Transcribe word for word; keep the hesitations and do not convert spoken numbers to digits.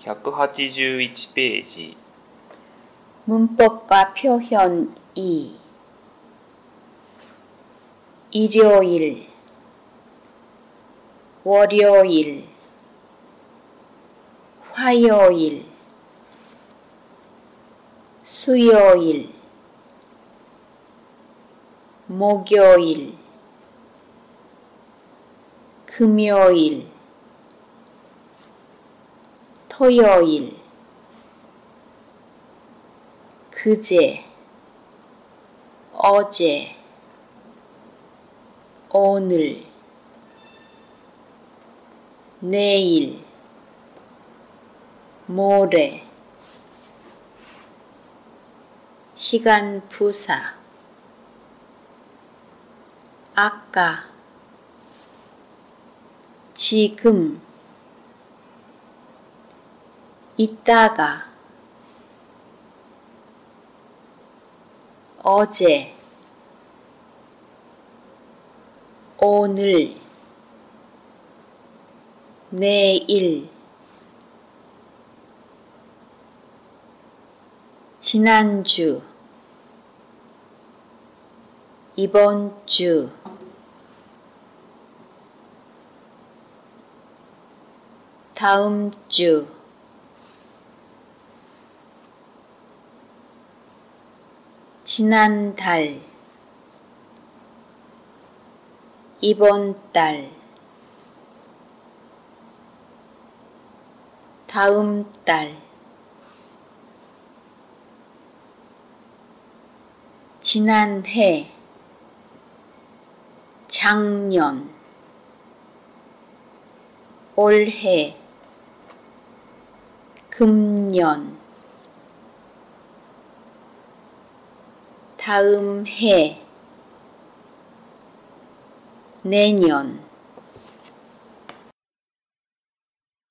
ひゃくはちじゅういちページ 문법과 표현 이. 일요일, 월요일, 화요일, 수요일, 목요일, 금요일, 토요일, 그제, 어제, 오늘, 내일, 모레, 시간 부사, 아까, 지금, 이따가, 어제, 오늘, 내일, 지난주, 이번 주, 다음 주, 지난달, 이번 달, 다음 달, 지난해, 작년, 올해, 금년, 다음 해, 내년